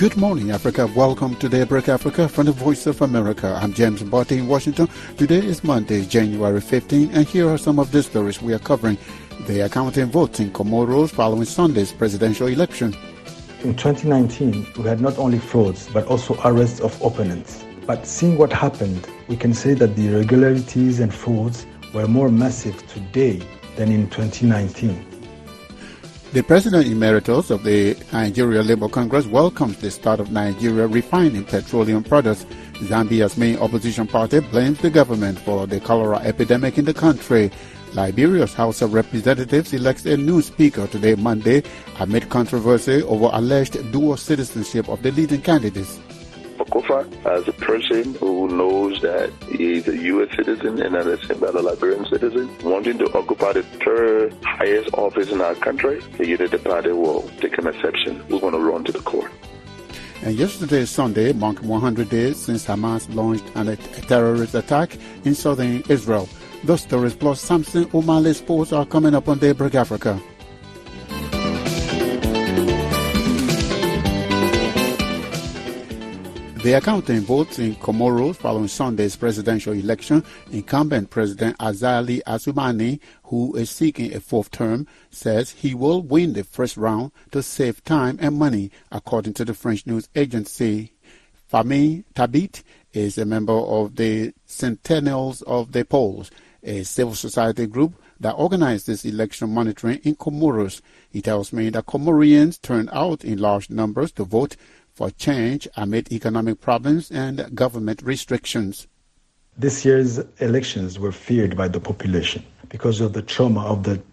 Good morning, Africa. Welcome to Daybreak Africa from the Voice of America. I'm James Mbote in Washington. Today is Monday, January 15, and here are some of the stories we are covering. They are counting votes in Comoros following Sunday's presidential election. In 2019, we had not only frauds, but also arrests of opponents. But seeing what happened, we can say that the irregularities and frauds were more massive today than in 2019. The President Emeritus of the Nigeria Labour Congress welcomes the start of Nigeria refining petroleum products. Zambia's main opposition party blames the government for the cholera epidemic in the country. Liberia's House of Representatives elects a new speaker today, Monday, amid controversy over alleged dual citizenship of the leading candidates. Okofa, as a person who knows that he is a U.S. citizen and at the same time a Liberian citizen, wanting to occupy the third highest office in our country, the party will take an exception. We're going to run to the court. And yesterday, Sunday, marked 100 days since Hamas launched a terrorist attack in southern Israel. Those stories plus Samson Omale Sports are coming up on Daybreak Africa. They are counting votes in Comoros following Sunday's presidential election. Incumbent President Azali Assoumani, who is seeking a fourth term, says he will win the first round to save time and money, according to the French news agency. Famille Tabit is a member of the Sentinels of the Polls, a civil society group that organizes election monitoring in Comoros. He tells me that Comorians turned out in large numbers to vote for change amid economic problems and government restrictions. This year's elections were feared by the population because of the trauma of the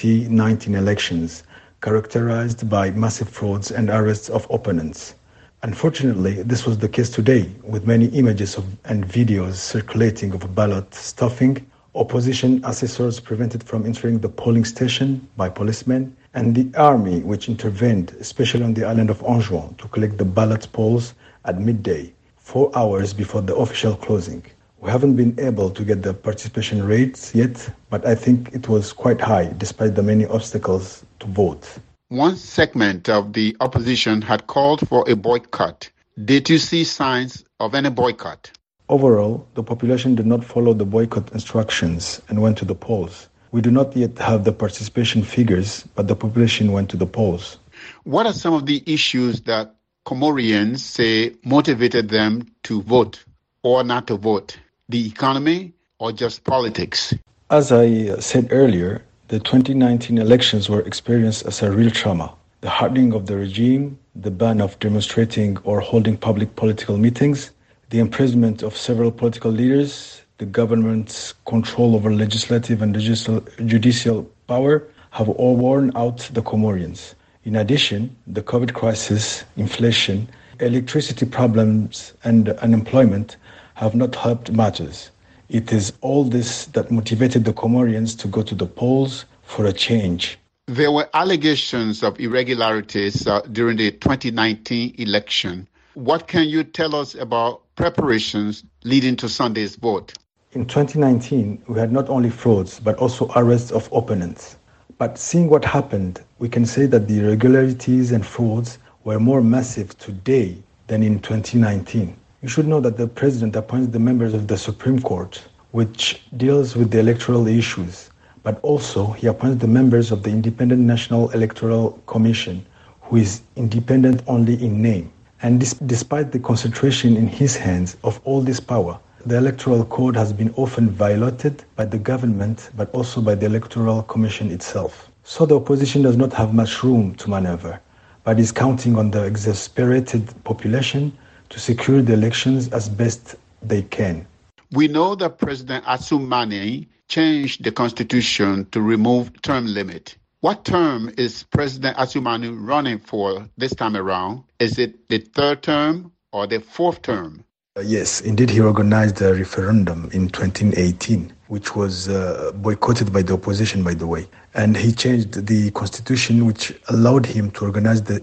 2019 elections, characterized by massive frauds and arrests of opponents. Unfortunately, this was the case today, with many images and videos circulating of ballot stuffing, opposition assessors prevented from entering the polling station by policemen, and the army which intervened, especially on the island of Anjouan, to collect the ballot polls at midday, 4 hours before the official closing. We haven't been able to get the participation rates yet, but I think it was quite high despite the many obstacles to vote. One segment of the opposition had called for a boycott. Did you see signs of any boycott? Overall, the population did not follow the boycott instructions and went to the polls. We do not yet have the participation figures, but the population went to the polls. What are some of the issues that Comorians say motivated them to vote or not to vote? The economy or just politics? As I said earlier, the 2019 elections were experienced as a real trauma. The hardening of the regime, the ban of demonstrating or holding public political meetings, the imprisonment of several political leaders, the government's control over legislative and judicial power have all worn out the Comorians. In addition, the COVID crisis, inflation, electricity problems, and unemployment have not helped matters. It is all this that motivated the Comorians to go to the polls for a change. There were allegations of irregularities during the 2019 election. What can you tell us about preparations leading to Sunday's vote? In 2019, we had not only frauds, but also arrests of opponents. But seeing what happened, we can say that the irregularities and frauds were more massive today than in 2019. You should know that the president appoints the members of the Supreme Court, which deals with the electoral issues, but also he appoints the members of the Independent National Electoral Commission, who is independent only in name. And despite the concentration in his hands of all this power, the Electoral Code has been often violated by the government, but also by the Electoral Commission itself. So the opposition does not have much room to maneuver, but is counting on the exasperated population to secure the elections as best they can. We know that President Assoumani changed the constitution to remove term limit. What term is President Assoumani running for this time around? Is it the third term or the fourth term? Yes, indeed, he organized a referendum in 2018, which was boycotted by the opposition, by the way. And he changed the constitution, which allowed him to organize the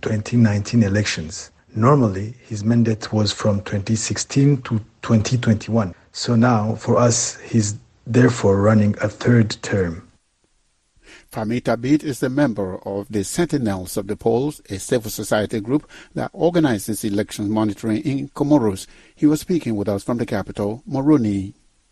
2019 elections. Normally, his mandate was from 2016 to 2021. So now, for us, he's therefore running a third term. Famita Beat is a member of the Sentinels of the Polls, a civil society group that organizes election monitoring in Comoros. He was speaking with us from the capital, Moroni.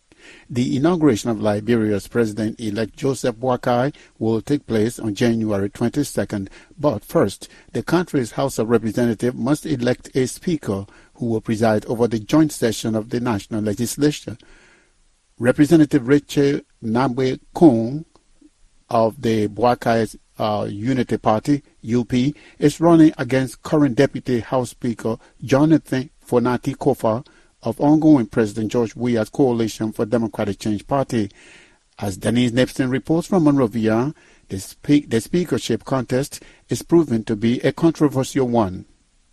The inauguration of Liberia's President-elect Joseph Boakai will take place on January 22nd, but first, the country's House of Representatives must elect a speaker who will preside over the joint session of the National Legislature. Representative Rachel Nambwe Kung of the Boakai's Unity Party, UP, is running against current Deputy House Speaker Jonathan Fonati Kofa of ongoing President George Weah's Coalition for Democratic Change Party. As Denise Nipson reports from Monrovia, the speakership contest is proven to be a controversial one.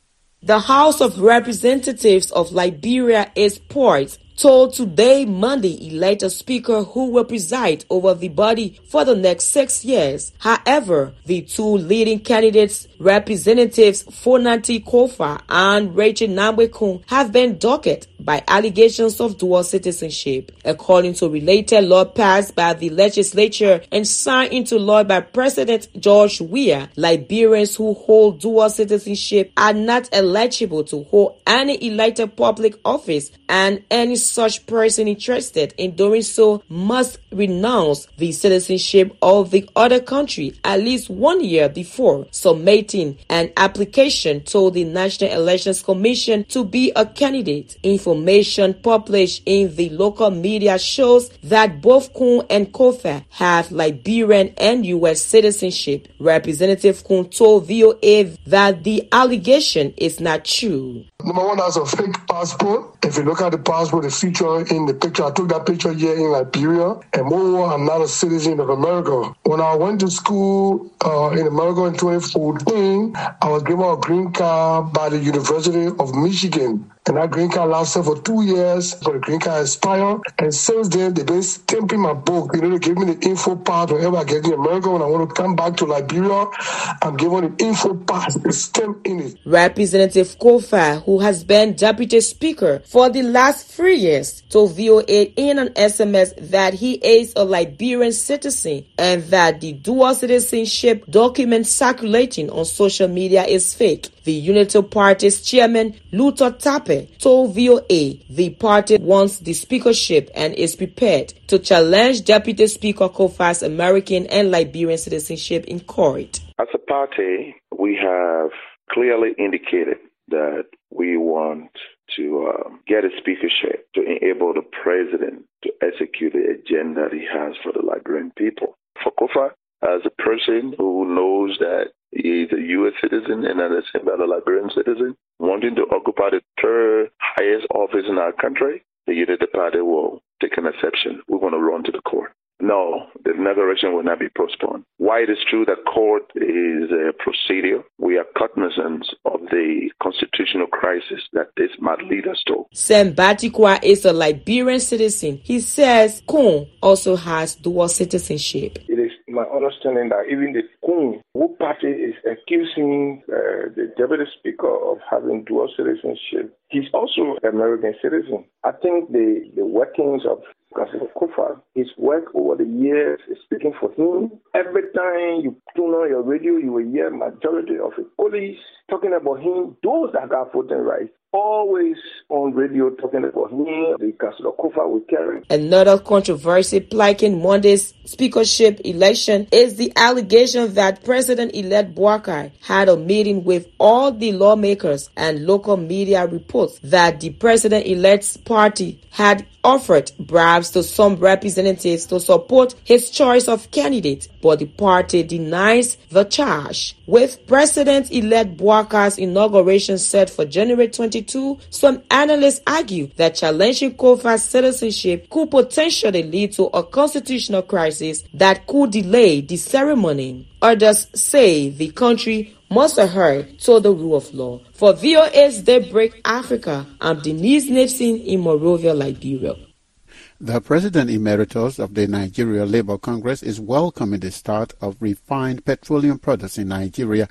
The House of Representatives of Liberia is poised told today, Monday, elect a speaker who will preside over the body for the next 6 years. However, the two leading candidates, Representatives Fonati Kofa and Rachel Nambwe, have been docked by allegations of dual citizenship. According to related law passed by the legislature and signed into law by President George Weah, Liberians who hold dual citizenship are not eligible to hold any elected public office, and any such person interested in doing so must renounce the citizenship of the other country at least 1 year before submitting an application to the National Elections Commission to be a candidate. Information published in the local media shows that both Kun and Kofa have Liberian and U.S. citizenship. Representative Kun told VOA that the allegation is not true. Number one, has a fake passport. If you look at the passport, the feature in the picture, I took that picture here in Liberia. And moreover, I'm not a citizen of America. When I went to school in America in 2014, I was given a green card by the University of Michigan. And that green card lasted for 2 years, so the green card expired. And since then, they've been stamping my book. They give me the info pass whenever I get to America. When I want to come back to Liberia, I'm given the info pass, the stamp in it. Representative Kofa, who has been Deputy Speaker for the last 3 years, told VOA in an SMS that he is a Liberian citizen and that the dual citizenship document circulating on social media is fake. The Unity Party's chairman, Luther Tappe, told VOA the party wants the speakership and is prepared to challenge Deputy Speaker Kofa's American and Liberian citizenship in court. As a party, we have clearly indicated that we want to get a speakership to enable the president to execute the agenda that he has for the Liberian people. For Kofa, as a person who knows that he is a U.S. citizen and at the same time a Liberian citizen, wanting to occupy the third highest office in our country, the Unity Party will take an exception. We want to run to the court. No, the inauguration will not be postponed. While it is true that court is a procedure, we are cognizant of the constitutional crisis that this might lead us to. Sam Batikwa is a Liberian citizen. He says Kun also has dual citizenship. It is my understanding that even the Kun, who party is accusing the Deputy Speaker of having dual citizenship, he's also an American citizen. I think the workings of Kofa, his work over the years is speaking for him. Every time you tune on your radio, you will hear majority of the police talking about him. Those that got voting rights, always on radio talking about him, the Councilor Kofa will carry. Another controversy plaguing Monday's speakership election is the allegation that President-elect Boakai had a meeting with all the lawmakers, and local media reports that the President-elect's party had offered bribes to some representatives to support his choice of candidate, but the party denies the charge. With President-elect Boakai's inauguration set for January 22, some analysts argue that challenging Kofa's citizenship could potentially lead to a constitutional crisis that could delay the ceremony. Others say the country must adhere to the rule of law. For VOA's Daybreak Africa, I'm Denise Nipson in Monrovia, Liberia. The President Emeritus of the Nigeria Labour Congress is welcoming the start of refined petroleum products in Nigeria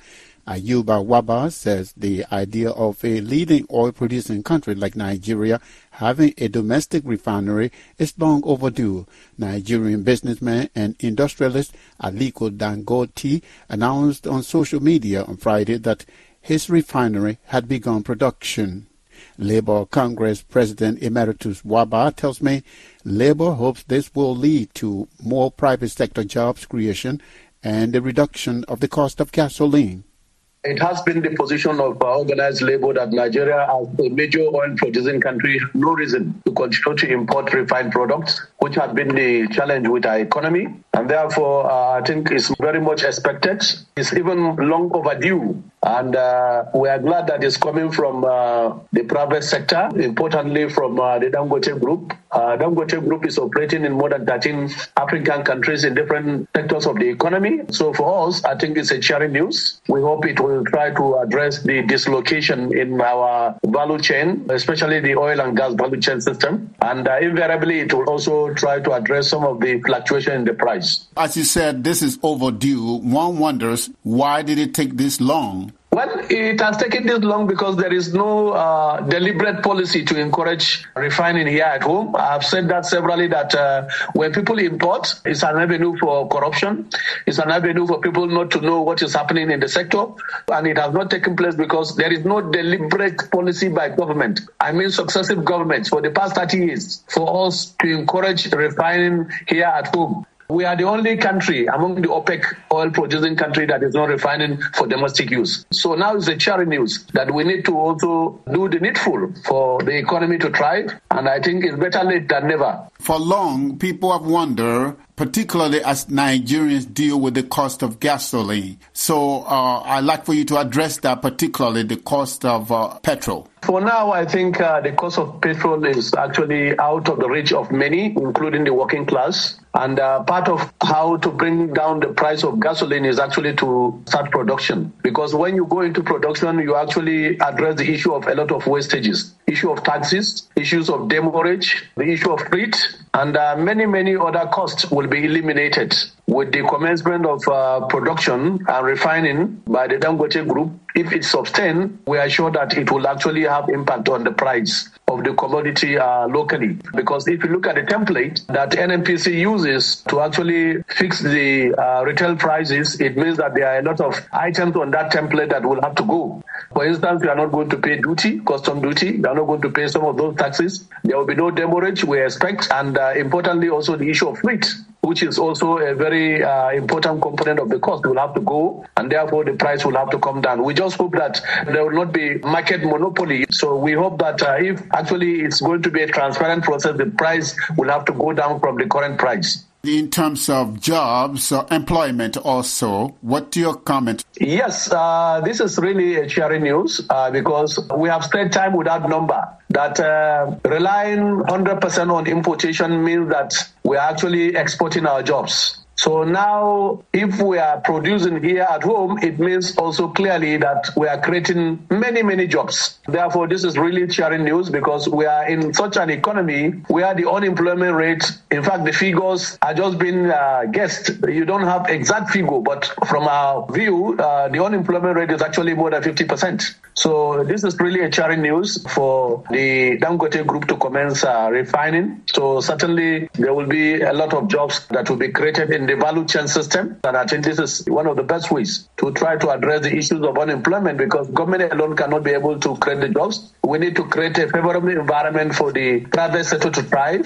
Ayuba Waba says the idea of a leading oil-producing country like Nigeria having a domestic refinery is long overdue. Nigerian businessman and industrialist Aliko Dangote announced on social media on Friday that his refinery had begun production. Labour Congress President Emeritus Waba tells me Labour hopes this will lead to more private sector jobs creation and the reduction of the cost of gasoline. It has been the position of organized labor that Nigeria, as a major oil-producing country, has no reason to continue to import refined products, which has been the challenge with our economy. And therefore, I think it's very much expected. It's even long overdue. And we are glad that it's coming from the private sector, importantly from the Dangote Group. Dangote Group is operating in more than 13 African countries in different sectors of the economy. So for us, I think it's a cheering news. We hope it will try to address the dislocation in our value chain, especially the oil and gas value chain system. And invariably, it will also try to address some of the fluctuation in the price. As you said, this is overdue. One wonders, why did it take this long? Well, it has taken this long because there is no deliberate policy to encourage refining here at home. I've said that severally, that when people import, it's an avenue for corruption. It's an avenue for people not to know what is happening in the sector. And it has not taken place because there is no deliberate policy by government. I mean successive governments for the past 30 years for us to encourage refining here at home. We are the only country among the OPEC oil-producing country that is not refining for domestic use. So now it's a cheering news that we need to also do the needful for the economy to thrive. And I think it's better late than never. For long, people have wondered, particularly as Nigerians deal with the cost of gasoline. So I'd like for you to address that, particularly the cost of petrol. For now, I think the cost of petrol is actually out of the reach of many, including the working class. And part of how to bring down the price of gasoline is actually to start production. Because when you go into production, you actually address the issue of a lot of wastages, issue of taxes, issues of demurrage, the issue of freight, and many other costs will be eliminated with the commencement of production and refining by the Dangote Group. If it's sustained, we are sure that it will actually have impact on the price of the commodity locally. Because if you look at the template that NNPC uses to actually fix the retail prices, it means that there are a lot of items on that template that will have to go. For instance, we are not going to pay duty, custom duty. We are not going to pay some of those taxes. There will be no demurrage, we expect. And importantly, also the issue of freight, which is also a very important component of the cost, will have to go, and therefore the price will have to come down. We just hope that there will not be market monopoly. So we hope that if actually it's going to be a transparent process, the price will have to go down from the current price. In terms of jobs or employment also, what's your comment? Yes, this is really a cheering news because we have spent time with that number that relying 100% on importation means that we are actually exporting our jobs. So now, if we are producing here at home, it means also clearly that we are creating many jobs. Therefore, this is really cheering news because we are in such an economy where the unemployment rate, in fact, the figures are just being guessed. You don't have exact figure, but from our view, the unemployment rate is actually more than 50%. So this is really a cheering news for the Dangote Group to commence refining. So certainly there will be a lot of jobs that will be created in the value chain system. And I think this is one of the best ways to try to address the issues of unemployment because government alone cannot be able to create the jobs. We need to create a favorable environment for the private sector to thrive.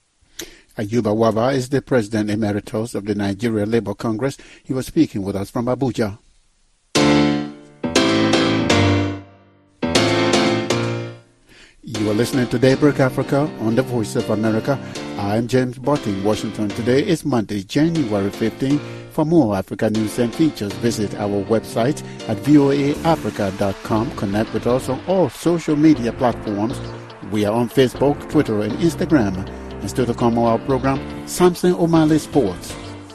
Ayuba Waba is the President Emeritus of the Nigeria Labour Congress. He was speaking with us from Abuja. You are listening to Daybreak Africa on the Voice of America. I'm James Bott in Washington. Today is Monday, January 15. For more Africa news and features, visit our website at voaafrica.com. Connect with us on all social media platforms. We are on Facebook, Twitter, and Instagram. And still to come on our program, Samson O'Malley Sports.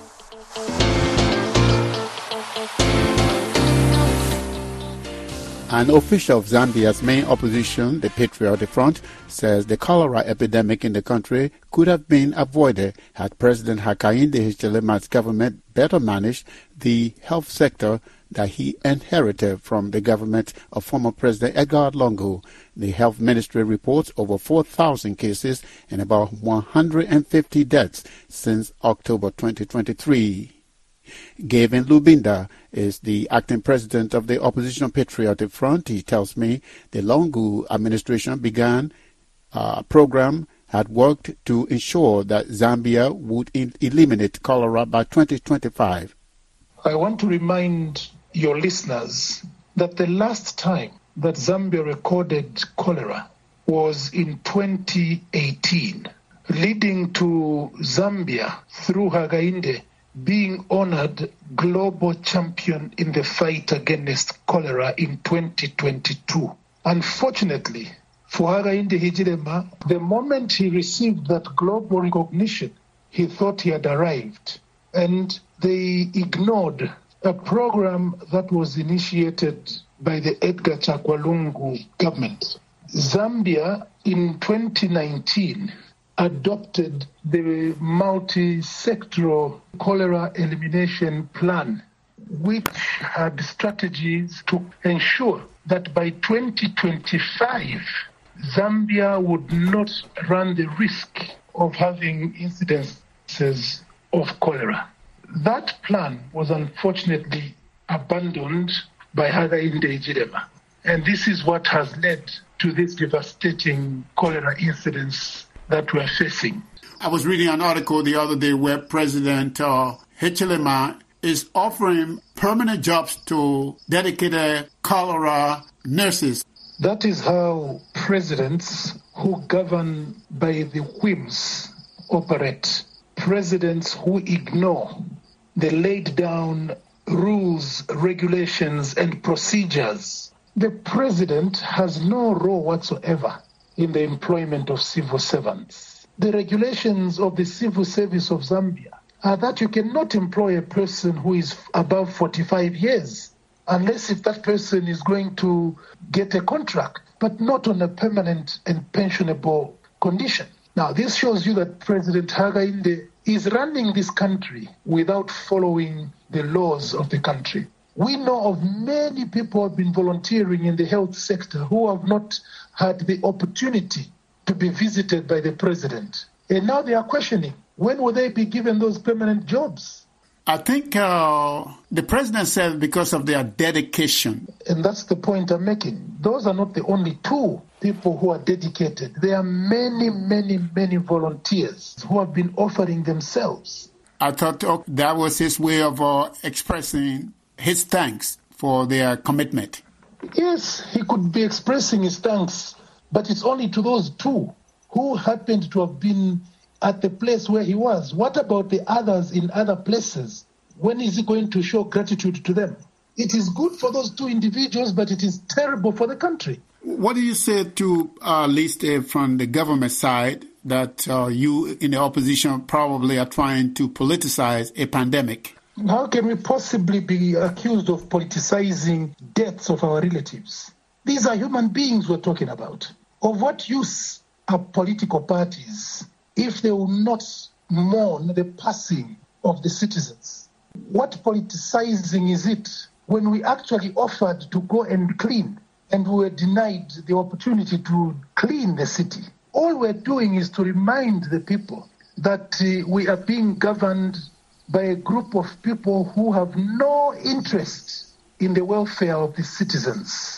An official of Zambia's main opposition, the Patriotic Front, says the cholera epidemic in the country could have been avoided had President Hakainde Hichilema's government better managed the health sector that he inherited from the government of former President Edgar Lungu. The health ministry reports over 4,000 cases and about 150 deaths since October 2023. Gavin Lubinda is the acting president of the Opposition Patriotic Front. He tells me the Lungu administration began a program had worked to ensure that Zambia would eliminate cholera by 2025. I want to remind your listeners that the last time that Zambia recorded cholera was in 2018, leading to Zambia, through Hakainde, being honored global champion in the fight against cholera in 2022. Unfortunately, for Hakainde Hichilema, the moment he received that global recognition, he thought he had arrived. And they ignored a program that was initiated by the Edgar Chagwa Lungu government. Zambia, in 2019, adopted the multi-sectoral cholera elimination plan, which had strategies to ensure that by 2025, Zambia would not run the risk of having incidences of cholera. That plan was unfortunately abandoned by Hakainde Hichilema. And this is what has led to this devastating cholera incidents that we're facing. I was reading an article the other day where President Hichilema is offering permanent jobs to dedicated cholera nurses. That is how presidents who govern by the whims operate. Presidents who ignore the laid down rules, regulations, and procedures. The president has no role whatsoever in the employment of civil servants. The regulations of the civil service of Zambia are that you cannot employ a person who is above 45 years unless if that person is going to get a contract, but not on a permanent and pensionable condition. Now, this shows you that President Hakainde is running this country without following the laws of the country. We know of many people who have been volunteering in the health sector who have not had the opportunity to be visited by the president. And now they are questioning, when will they be given those permanent jobs? I think the president said because of their dedication. And that's the point I'm making. Those are not the only two people who are dedicated. There are many, many, many volunteers who have been offering themselves. I thought that was his way of expressing his thanks for their commitment. Yes, he could be expressing his thanks, but it's only to those two who happened to have been at the place where he was. What about the others in other places? When is he going to show gratitude to them? It is good for those two individuals, but it is terrible for the country. What do you say to, at least from the government side, that you in the opposition probably are trying to politicize a pandemic? How can we possibly be accused of politicizing deaths of our relatives? These are human beings we're talking about. Of what use are political parties if they will not mourn the passing of the citizens? What politicizing is it when we actually offered to go and clean and we were denied the opportunity to clean the city? All we're doing is to remind the people that we are being governed by a group of people who have no interest in the welfare of the citizens.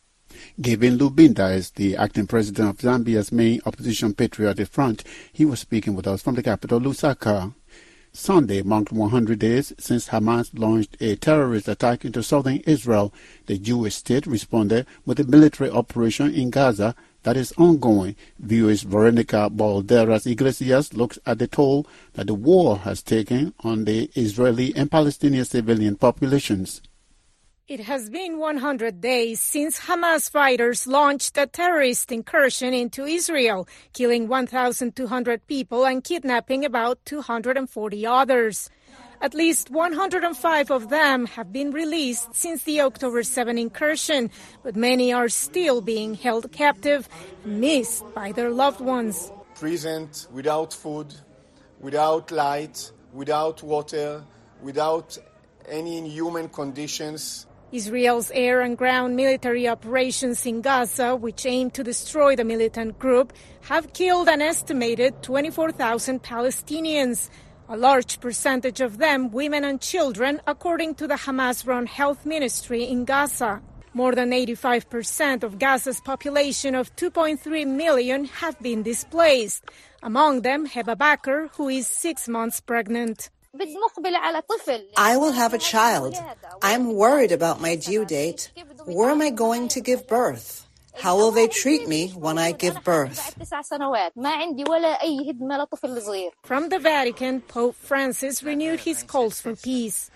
Gavin Lubinda is the acting president of Zambia's main opposition Patriotic Front. He was speaking with us from the capital, Lusaka. Sunday marked 100 days since Hamas launched a terrorist attack into southern Israel. The Jewish state responded with a military operation in Gaza that is ongoing. VOA's Veronica Balderas Iglesias looks at the toll that the war has taken on the Israeli and Palestinian civilian populations. It has been 100 days since Hamas fighters launched a terrorist incursion into Israel, killing 1,200 people and kidnapping about 240 others. At least 105 of them have been released since the October 7 incursion, but many are still being held captive and missed by their loved ones. Prisoned without food, without light, without water, without any inhuman conditions. Israel's air and ground military operations in Gaza, which aim to destroy the militant group, have killed an estimated 24,000 Palestinians, a large percentage of them women and children, according to the Hamas-run health ministry in Gaza. More than 85% of Gaza's population of 2.3 million have been displaced. Among them, Heba Bakr, who is 6 months pregnant. I will have a child. I'm worried about my due date. Where am I going to give birth? How will they treat me when I give birth? From the Vatican, Pope Francis renewed his calls for peace.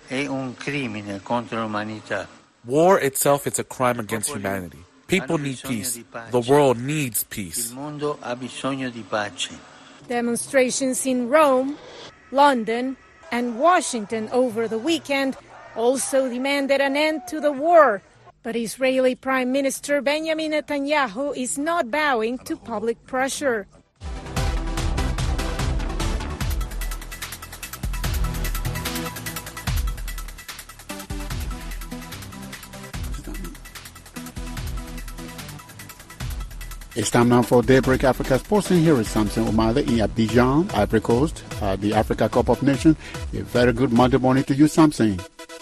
War itself is a crime against humanity. People need peace. The world needs peace. Demonstrations in Rome, London, and Washington over the weekend also demanded an end to the war. But Israeli Prime Minister Benjamin Netanyahu is not bowing to public pressure. It's time now for Daybreak Africa Sports, and here is Samson Omale in Abidjan, Ivory Coast, the Africa Cup of Nations. A very good Monday morning to you, Samson.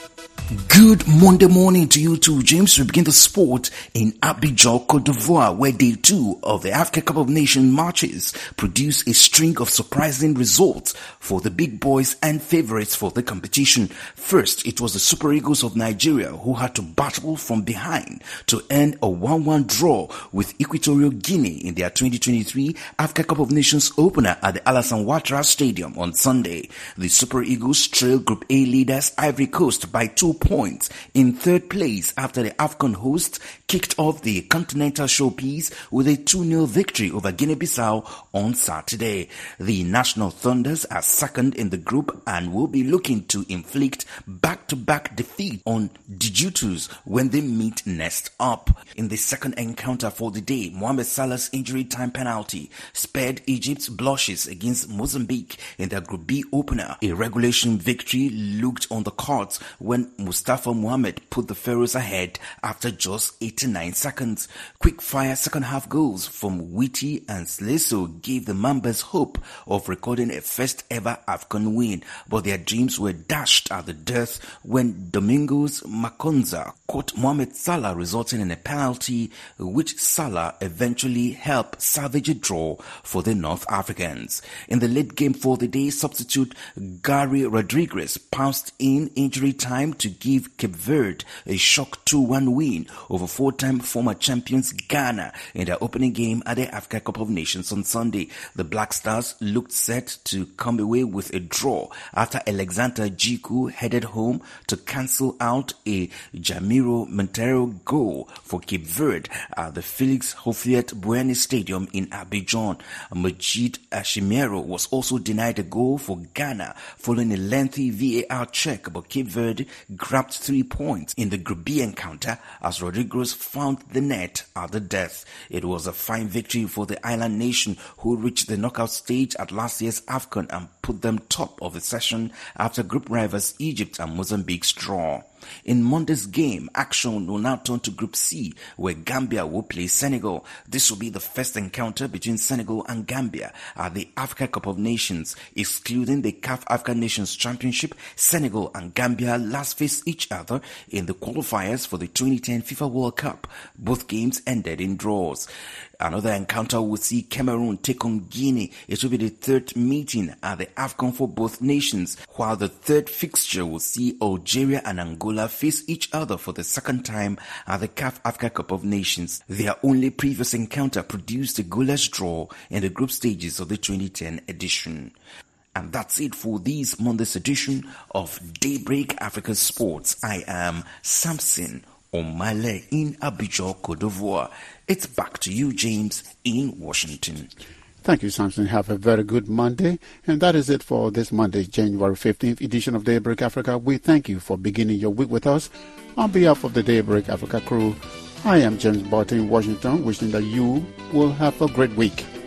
Good Monday morning to you too, James. We begin the sport in Abidjan, Côte d'Ivoire, where day 2 of the Africa Cup of Nations matches produced a string of surprising results for the big boys and favorites for the competition. First, it was the Super Eagles of Nigeria who had to battle from behind to end a 1-1 draw with Equatorial Guinea in their 2023 Africa Cup of Nations opener at the Alassane Ouattara Stadium on Sunday. The Super Eagles trailed Group A leaders Ivory Coast by 2 points in third place after the AFCON hosts kicked off the continental showpiece with a 2-0 victory over Guinea-Bissau on Saturday. The National Thunders are second in the group and will be looking to inflict back-to-back defeat on Djibouti when they meet next up. In the second encounter for the day, Mohamed Salah's injury time penalty spared Egypt's blushes against Mozambique in their Group B opener. A regulation victory looked on the cards when Mustafa Mohamed put the Pharaohs ahead after just 89 seconds. Quick-fire second-half goals from Witi and Sleso gave the Mambas hope of recording a first-ever AFCON win, but their dreams were dashed at the death when Domingos Makonza caught Mohamed Salah, resulting in a penalty which Salah eventually helped salvage a draw for the North Africans. In the late game for the day, substitute Gary Rodriguez pounced in injury time to give Cape Verde a shock 2-1 win over 4-time former champions Ghana in their opening game at the Africa Cup of Nations on Sunday. The Black Stars looked set to come away with a draw after Alexander Djiku headed home to cancel out a Jamiro Montero goal for Cape Verde at the Felix Houphouët-Boigny Stadium in Abidjan. Majid Ashimero was also denied a goal for Ghana following a lengthy VAR check, but Cape Verde grabbed 3 points in the Group B encounter as Rodriguez found the net at the death. It was a fine victory for the island nation, who reached the knockout stage at last year's AFCON and put them top of the session after group rivals Egypt and Mozambique's draw. In Monday's game, action will now turn to Group C, where Gambia will play Senegal. This will be the first encounter between Senegal and Gambia at the Africa Cup of Nations. Excluding the CAF African Nations Championship, Senegal and Gambia last faced each other in the qualifiers for the 2010 FIFA World Cup. Both games ended in draws. Another encounter will see Cameroon take on Guinea. It will be the third meeting at the AFCON for both nations, while the third fixture will see Algeria and Angola face each other for the second time at the CAF Africa Cup of Nations. Their only previous encounter produced a goalless draw in the group stages of the 2010 edition. And that's it for this Monday's edition of Daybreak Africa Sports. I am Samson Omale in Abidjan, Côte d'Ivoire. It's back to you, James, in Washington. Thank you, Samson. Have a very good Monday. And that is it for this Monday, January 15th edition of Daybreak Africa. We thank you for beginning your week with us. On behalf of the Daybreak Africa crew, I am James Barton in Washington, wishing that you will have a great week.